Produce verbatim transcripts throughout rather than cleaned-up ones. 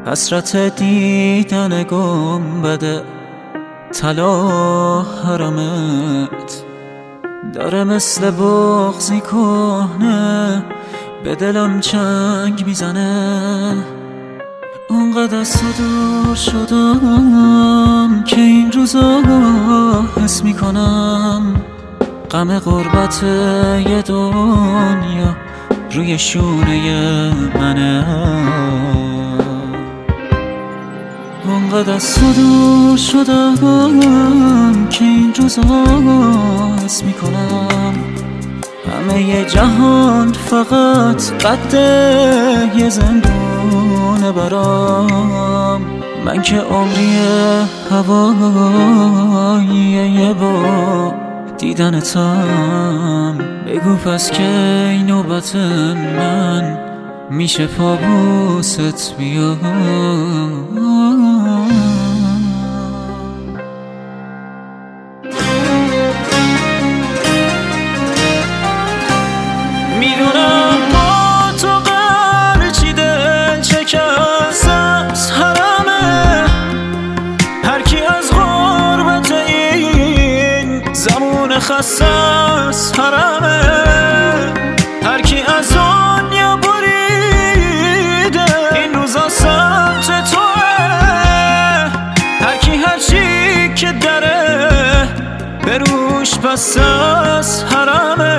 حسرت دیدن گنبد طلا حرمت داره مثل بغضی کهنه به دلم چنگ میزنه. اونقدر از تو دور شدم که این روزا حس میکنم غم غربت یه دنیا روی شونه منه. اونقدر از تو دور شدم که این روزا حس میکنم همه ی جهان فقط قد یه زندونه برام. من که عمری هوایی یه با دیدنتم. بگو پس که این نوبت من میشه پابوست بیاد. میدونم با تو قرچی دل شکست از حرمه. هر کی از غربت این زمان خسته از حرمه. هر کی از دنیا بریده این روزا سمت توه. هر کی هر چی که داره به روش پس از حرمه.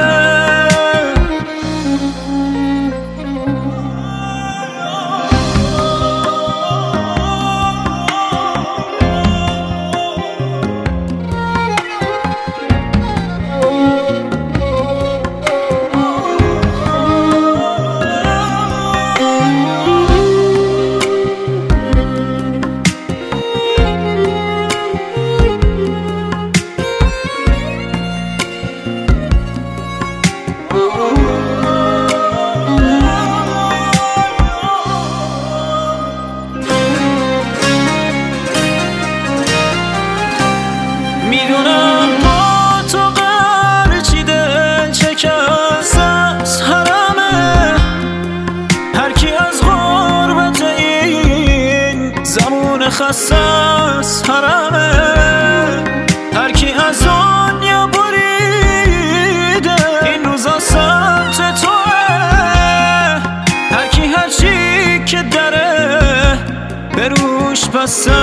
میدونم با تو قرچی دل شکست از حرمه. هر کی از غربت این زمان خسته از حرمه. هر کی از دنیا بریده این روزا سمت توه. هر کی هر چی که داره به روش پس